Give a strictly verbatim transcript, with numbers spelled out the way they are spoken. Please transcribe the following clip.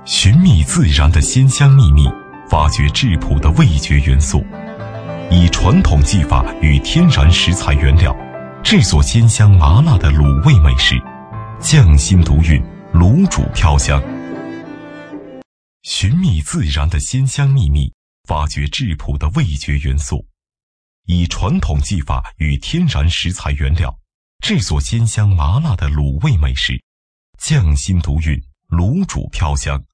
寻觅自然的鲜香秘密，发掘质朴的味觉元素，以传统技法与天然食材原料制作鲜香麻辣的卤味美食，匠心独运，卤煮飘香。寻觅自然的鲜香秘密，发掘质朴的味觉元素，以传统技法与天然食材原料制作鲜香麻辣的卤味美食，匠心独运，卤煮飘香。